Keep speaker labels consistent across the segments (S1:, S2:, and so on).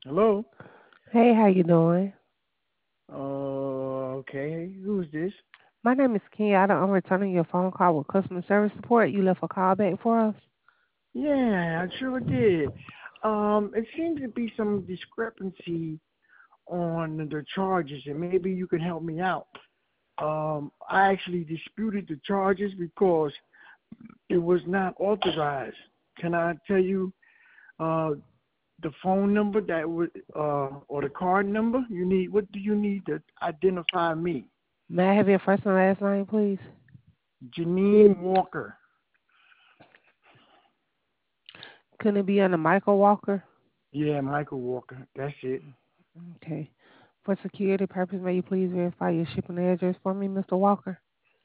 S1: Hello?
S2: Hey, how you doing?
S1: Okay. Who's this?
S2: My name is Kenyatta. I'm returning your phone call with customer service support. You left a call back for us.
S1: Yeah, I sure did. It seems to be some discrepancy on the charges, and maybe you can help me out. I actually disputed the charges because it was not authorized. Can I tell you uh, the phone number that would or the card number you need? What do you need to identify me?
S2: May I have your first and last name, please?
S1: Janine Walker.
S2: Couldn't it be under Michael Walker?
S1: Yeah, Michael Walker. That's it.
S2: Okay. For security purpose, may you please verify your shipping address for me, Mr. Walker?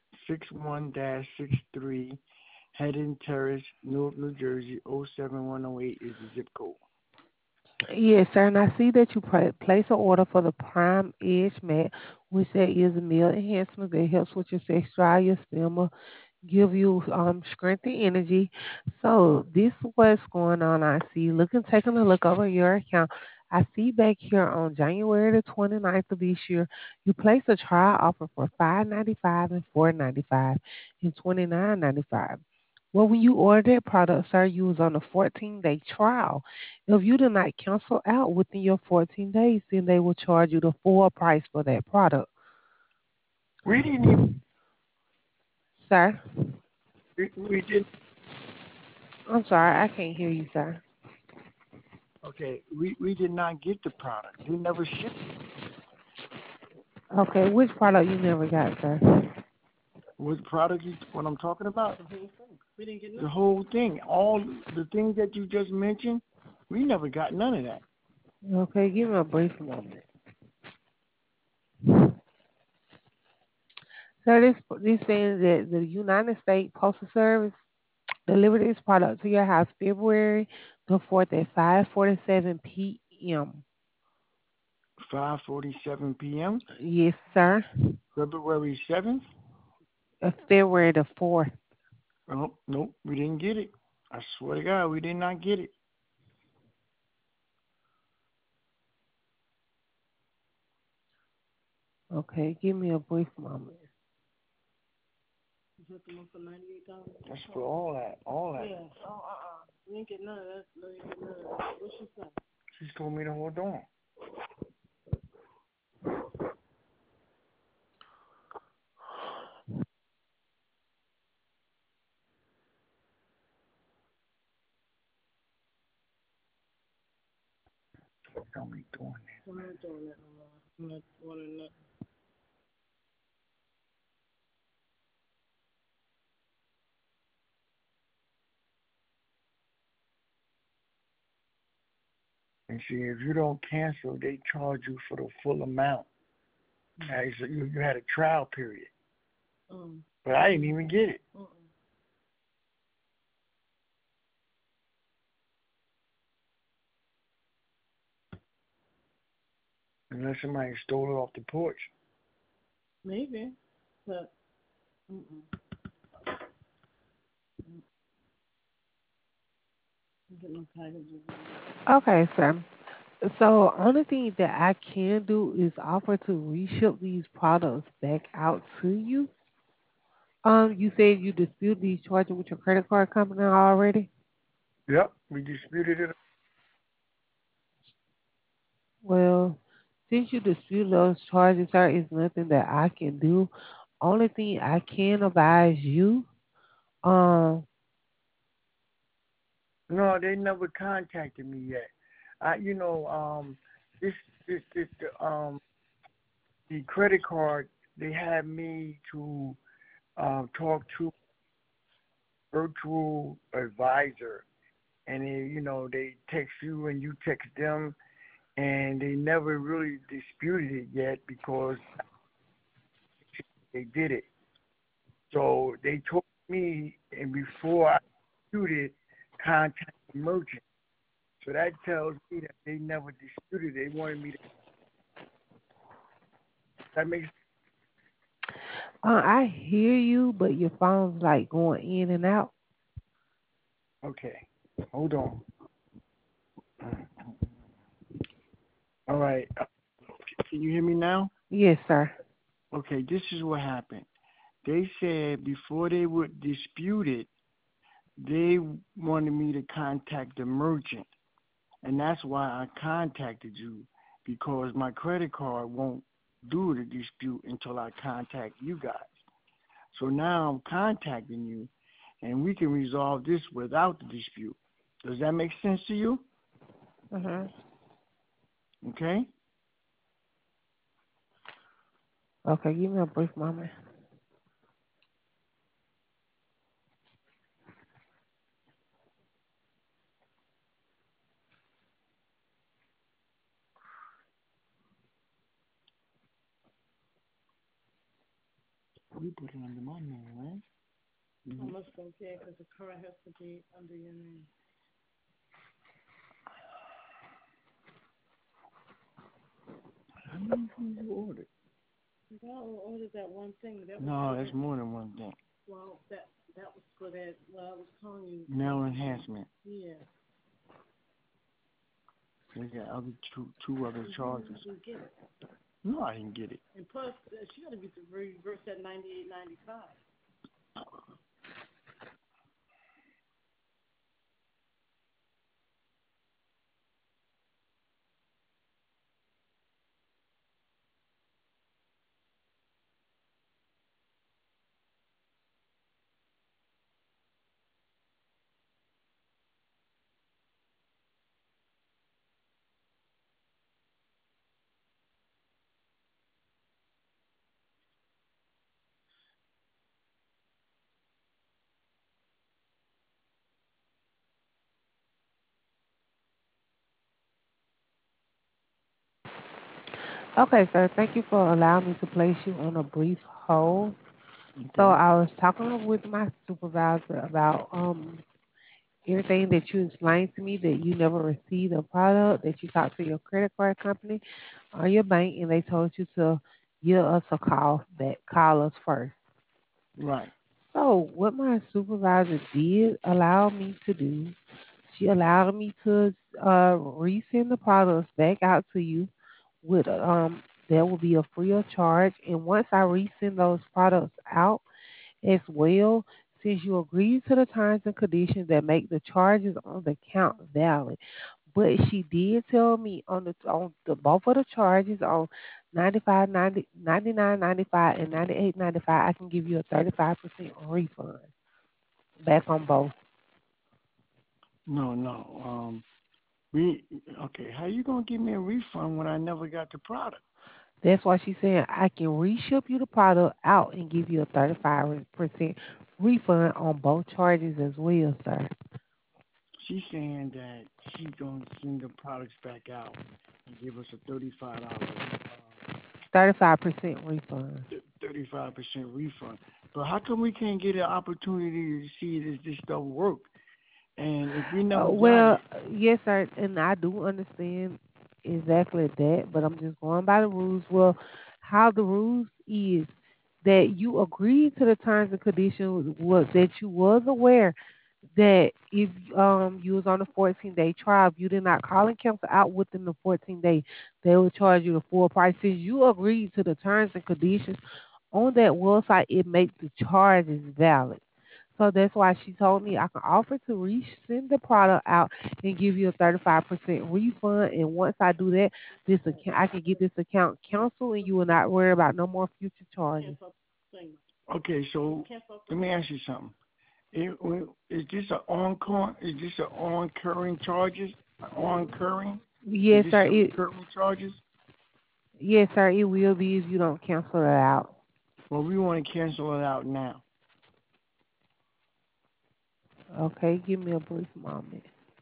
S1: 61-63 Haddon Terrace, Newark, New Jersey, 07108 is the zip code.
S2: Yes, sir. And I see that you place an order for the Prime Edge Mat, which that is a meal enhancement that helps with your sex drive, your stamina, give you strength and energy. So this is what's going on. I see. Taking a look over your account. I see back here on January the 29th of this year, you placed a trial offer for $5.95 and $4.95 and $29.95. Well, when you ordered that product, sir, you was on a 14-day trial. If you do not cancel out within your 14 days, then they will charge you the full price for that product.
S1: We didn't even
S2: Sir,
S1: we didn't
S2: I'm sorry, I can't hear you, sir.
S1: okay, we did not get the product. They never shipped it.
S2: Okay, which product you never got, sir?
S1: What product is what I'm talking about? The whole thing. All the things that you just mentioned, we never got none of that.
S2: Okay, give me a brief moment. So this saying that the United States Postal Service delivered this product to your house February the 4th at 5:47 p.m.
S1: 5:47 p.m.
S2: Yes, sir.
S1: February 7th.
S2: February the 4th.
S1: Nope, nope, we didn't get it. I swear to God, we did not get it.
S2: Okay, give me a brief moment.
S1: That's for all that, all that. She told me to hold on. Don't be doing that. And see, if you don't cancel, they charge you for the full amount. So you had a trial period, but I didn't even get it unless somebody stole it off the porch.
S2: Okay, sir. So only thing that I can do is offer to reship these products back out to you. You said you dispute these charges with your credit card company already.
S1: Yep, we disputed it.
S2: Well, since you dispute those charges, sir, is nothing that I can do. Only thing I can advise you, um,
S1: No, they never contacted me yet. This, the credit card, they had me to talk to virtual advisor, and they text you and you text them, and they never really disputed it yet because they did it. So they told me, and before I disputed, contact the merchant. So that tells me that they never disputed. They wanted me to. That makes
S2: I hear you, but your phone's like going in and out.
S1: okay. Hold on. All right. Can you hear me now?
S2: Yes, sir.
S1: Okay, this is what happened. They said before they would dispute it, they wanted me to contact the merchant. And that's why I contacted you because my credit card won't do the dispute until I contact you guys. So now I'm contacting you and we can resolve this without the dispute. Does that make sense to you?
S2: Mhm.
S1: Okay?
S2: Okay, give me a brief moment.
S1: You put it under my name, right?
S3: I must don't care because the car has to be under your name.
S1: How many things you ordered?
S3: I ordered that one thing. That was
S1: No,
S3: for
S1: that's
S3: that.
S1: more than one thing.
S3: Well, that was for that. Well, I was calling you.
S1: Nail enhancement.
S3: Yeah.
S1: They got other two other charges.
S3: You get it.
S1: No, I didn't get it.
S3: And plus, she got to be reverse at 98.95.
S2: Okay, sir. Thank you for allowing me to place you on a brief hold. So
S1: Okay.
S2: I was talking with my supervisor about everything that you explained to me that you never received a product, that you talked to your credit card company or your bank and they told you to give us a call back, call us first.
S1: Right.
S2: So what my supervisor did allow me to do, she allowed me to resend the products back out to you with there will be a free of charge. And once I resend those products out as well, since you agree to the terms and conditions that make the charges on the account valid. But she did tell me on the both of the charges on 95, 90, 99.95 and 98.95, I can give you a 35% refund back on both.
S1: No, no. We okay. How you gonna give me a refund when I never got the product?
S2: That's why she's saying I can reship you the product out and give you a 35% refund on both charges as well, sir.
S1: She's saying that she's gonna send the products back out and give us a $35
S2: 35% refund.
S1: 35% refund. But how come we can't get an opportunity to see if this stuff work? And if we never got
S2: Well,
S1: it,
S2: yes, sir, and I do understand exactly that, but I'm just going by the rules. Well, how the rules is that you agreed to the terms and conditions was that you was aware that if you was on a 14-day trial, if you did not call and cancel out within the 14 days, they would charge you the full price. Since you agreed to the terms and conditions on that website, it makes the charges valid. So that's why she told me I can offer to resend the product out and give you a 35% refund. And once I do that, this account I can get this account canceled, and you will not worry about no more future charges.
S3: Cancel thing.
S1: okay. So
S3: Cancel
S1: let
S3: thing.
S1: me ask you something. Is this an on Is this an on-curring charges? On-curring? Is
S2: Yes,
S1: this
S2: sir.
S1: a recurring charges?
S2: Yes, sir. It will be if you don't cancel it out.
S1: Well, we want to cancel it out now.
S2: Okay, give me a brief moment.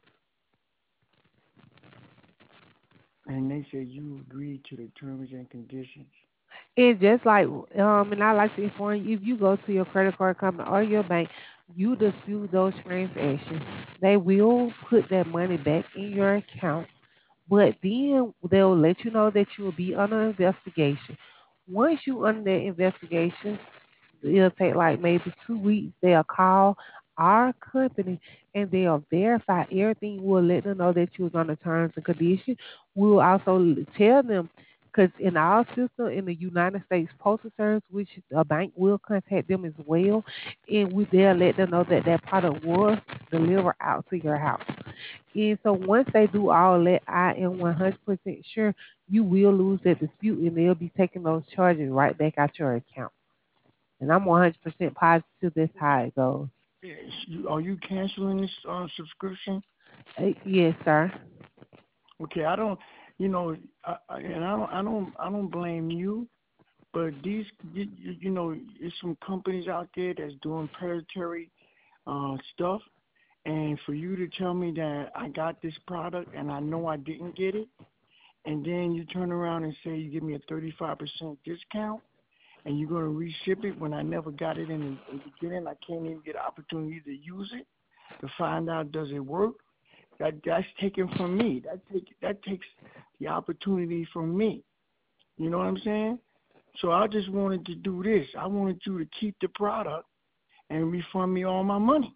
S1: And they said you agreed to the terms and conditions.
S2: It's just like and I like to inform you if you go to your credit card company or your bank, you dispute those transactions. They will put that money back in your account, but then they'll let you know that you will be under investigation. Once you under that investigation, it'll take like maybe 2 weeks. They'll call our company and they'll verify everything. We'll let them know that you was on the terms and conditions. We'll also tell them, because in our system, in the United States Postal Service, which a bank will contact them as well, and they'll let them know that that product was delivered out to your house. And so once they do all that, I am 100% sure you will lose that dispute, and they'll be taking those charges right back out your account. And I'm 100% positive that's how it goes.
S1: Are you canceling this subscription?
S2: Yes, sir.
S1: Okay, I don't, and I don't blame you, but there's some companies out there that's doing predatory stuff, and for you to tell me that I got this product and I know I didn't get it, and then you turn around and say you give me a 35% discount, and you're gonna reship it when I never got it in the beginning, I can't even get an opportunity to use it to find out does it work. That's taken from me. That takes the opportunity from me. You know what I'm saying? So I just wanted to do this. I wanted you to keep the product and refund me all my money.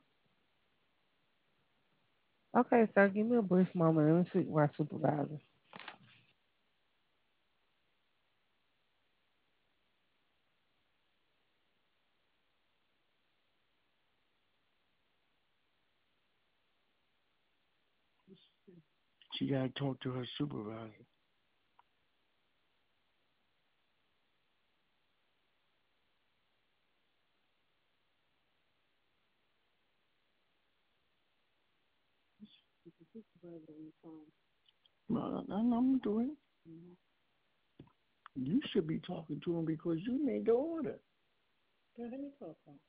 S2: Okay, sir, give me a brief moment. Let me speak with our supervisor.
S1: She got to talk to her supervisor. Well, I'm doing. You should be talking to him because you made the order.
S3: Yeah, let me talk to him.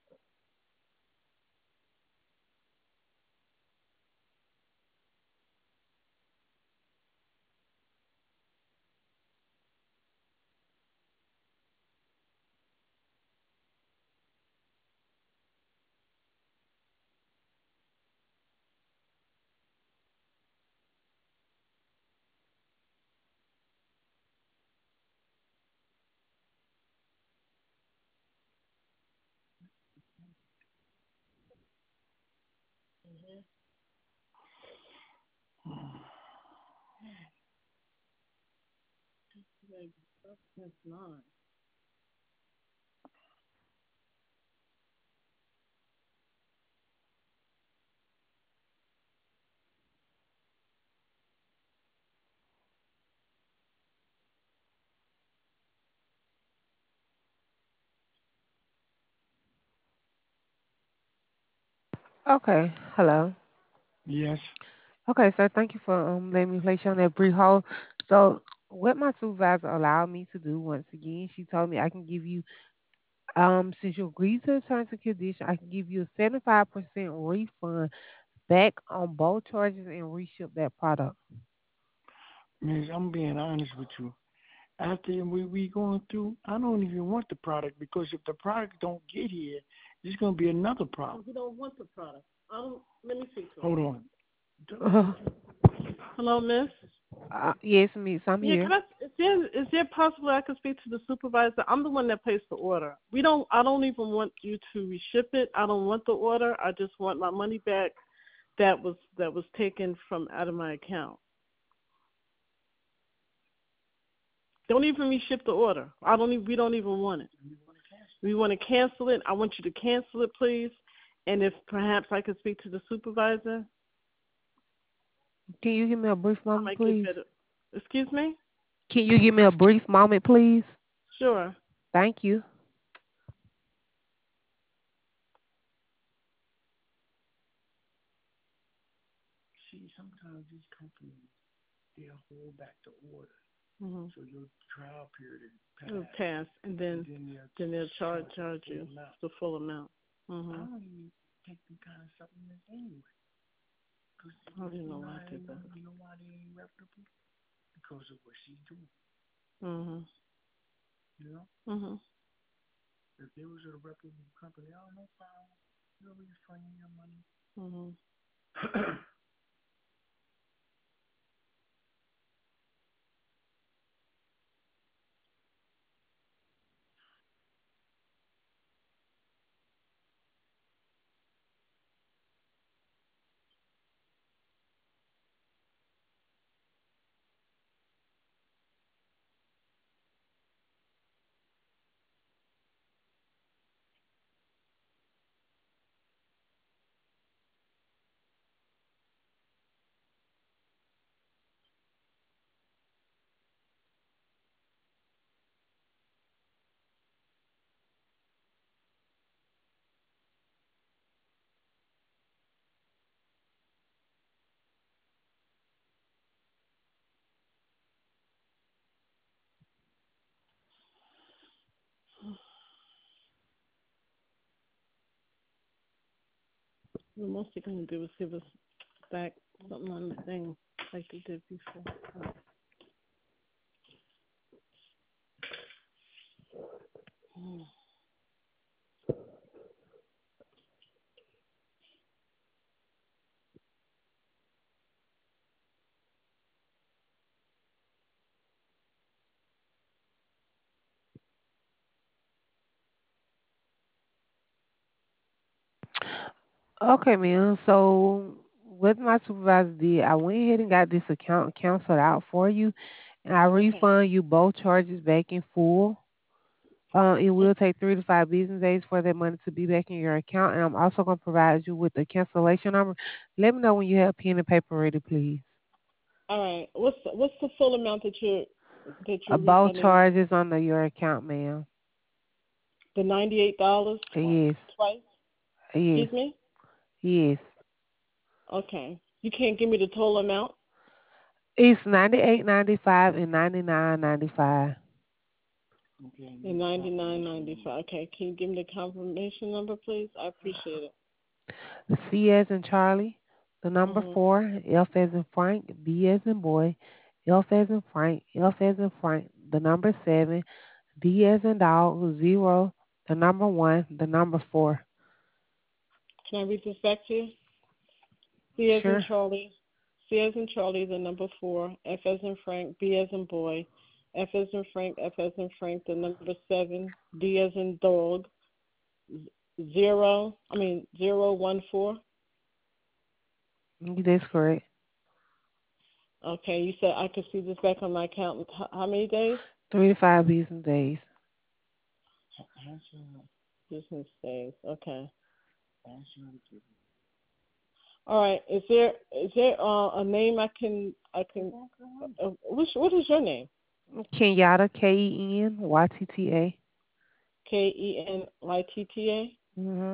S3: That's nine.
S2: Okay, hello.
S1: Yes.
S2: Okay, sir, thank you for letting me place you on that brief hold. So, what my supervisor allowed me to do once again, she told me I can give you, since you agreed to the terms and conditions, I can give you a 75% refund back on both charges and reship that product.
S1: Miss, I'm being honest with you. After we going through, I don't even want the product because if the product don't get here, there's gonna be another problem.
S3: You don't want the product. I don't. Let me see.
S1: Hold on.
S3: Hello, Miss.
S2: Yes, Miss, I'm
S3: Yeah,
S2: here.
S3: can I? Is there possible I could speak to the supervisor? I'm the one that placed the order. We don't. I don't even want you to reship it. I don't want the order. I just want my money back. That was taken from out of my account. Don't even reship the order. I don't. We don't even want it. We want to cancel it. I want you to cancel it, please. And if perhaps I could speak to the supervisor,
S2: Can you give me a brief
S3: I
S2: moment,
S3: might get
S2: please?
S3: better. Excuse me?
S2: Can you give me a brief moment, please?
S3: Sure.
S2: Thank you.
S1: See, sometimes these companies they'll hold back the order,
S3: Mm-hmm.
S1: so your trial period is
S3: It'll
S1: passed,
S3: pass, and
S1: and
S3: then they'll charge
S1: the
S3: you
S1: full amount.
S3: the full amount.
S1: I
S3: Mm-hmm.
S1: don't even take them kind of supplements anyway, because
S3: I don't
S1: you
S3: know
S1: know
S3: why
S1: how
S3: I
S1: they
S3: did that.
S1: you know why they ain't reputable because of what she's doing.
S3: Mm-hmm.
S1: You know,
S3: Mm-hmm.
S1: if they was a reputable company, oh no problem, they'll refund you your money.
S3: Mm-hmm. The most they're gonna do is give us back something on the thing like they did before. Oh.
S2: Okay, ma'am. So what my supervisor did, I went ahead and got this account canceled out for you, and I
S3: Okay.
S2: refund you both charges back in full. It will take 3 to 5 business days for that money to be back in your account, and I'm also going to provide you with the cancellation number. Let me know when you have pen and paper ready, please.
S3: All right. What's the full amount that you're
S2: Both
S3: refunding me?
S2: charges on your account, ma'am.
S3: The $98
S2: Yes,
S3: twice.
S2: yes,
S3: Excuse me.
S2: yes.
S3: Okay. You can't give me the total amount.
S2: It's 98.95 and 99.95.
S3: The 99.95. Okay. Can you give me the confirmation number, please? I appreciate it.
S2: C as in Charlie, the number
S3: Mhm.
S2: 4, F as in Frank, B as in boy, F as in Frank, F as in Frank, the number 7, D as in dog, 0, the number 1, the number 4.
S3: Can I read this back to you? C as in
S2: Sure.
S3: Charlie. C as in Charlie, the number 4. F as in Frank. B as in boy. F as in Frank. F as in Frank, the number 7. D as in dog. 014.
S2: That's correct.
S3: Okay, you said I could see this back on my account in how many days?
S2: 3 to 5 business days.
S3: Business days. Okay. All right. Is there a name I can what is your name?
S2: Kenyatta, KENYTTA.
S3: KENYTTA.
S2: Mm-hmm.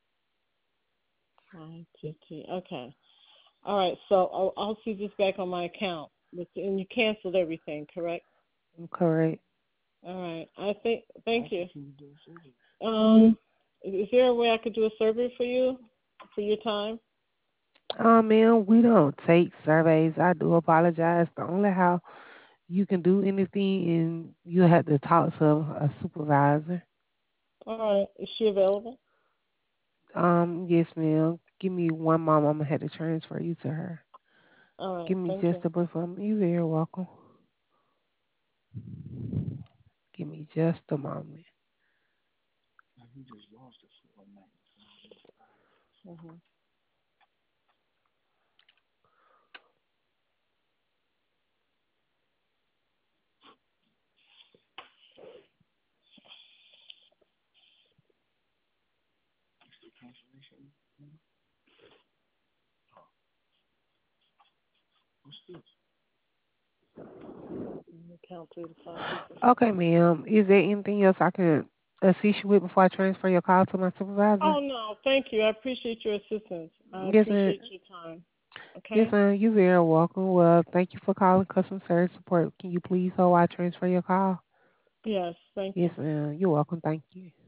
S3: YTT. Okay. All right. So I'll see this back on my account. And you canceled everything, correct?
S2: Correct.
S3: All right. Thank you. Um, is there a way I could do a survey for you for your time?
S2: Ma'am, we don't take surveys. I do apologize. The only how you can do anything and you have to talk to a supervisor.
S3: All right. Is she available?
S2: Yes, ma'am. Give me one moment. I'm gonna have to transfer you to her.
S3: All right.
S2: Give me
S3: Thank
S2: just
S3: you.
S2: a brief moment. You're very welcome. Give me just a moment.
S3: Mhm. Count 3 to 5 people.
S2: Okay, ma'am. Is there anything else I can assist you with before I transfer your call to my supervisor?
S3: Oh no, thank you. I appreciate your assistance. I
S2: Yes, ma'am.
S3: appreciate your time.
S2: Yes,
S3: Okay?
S2: ma'am. You're very welcome. Well, thank you for calling customer service support. Can you please hold while I transfer your call?
S3: Yes, thank
S2: Yes,
S3: you.
S2: ma'am. You're welcome. Thank you.